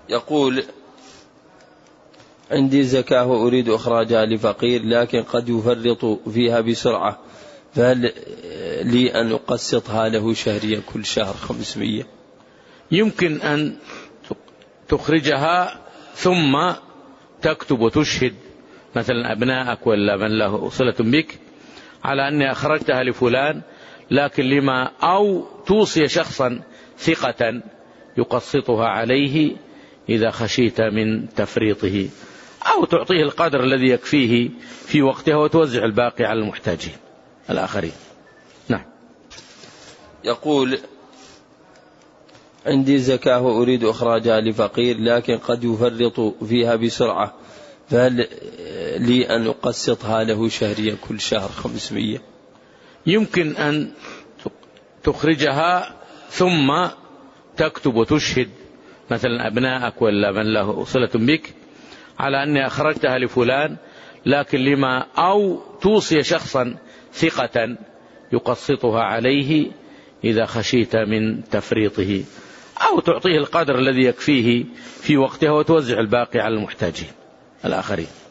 يقول: عندي زكاة وأريد إخراجها لفقير لكن قد يفرط فيها بسرعة، فهل لي أن أقسطها له شهريا كل شهر 500؟ يمكن أن تخرجها ثم تكتب وتشهد مثلا أبنائك ولا من له صلة بك على أني أخرجتها لفلان، لكن لما، أو توصي شخصا ثقة يقسطها عليه إذا خشيت من تفريطه، أو تعطيه القدر الذي يكفيه في وقتها وتوزع الباقي على المحتاجين الآخرين. نعم. يقول: عندي زكاة وأريد إخراجها لفقير لكن قد يفرط فيها بسرعة، فهل لي أن أقسطها له شهريا كل شهر 500؟ يمكن أن تخرجها ثم تكتب وتشهد مثلا أبنائك ولا من له صلة بك على أني أخرجتها لفلان، لكن لما، أو توصي شخصا ثقة يقسطها عليه إذا خشيت من تفريطه، أو تعطيه القدر الذي يكفيه في وقتها وتوزع الباقي على المحتاجين الآخرين.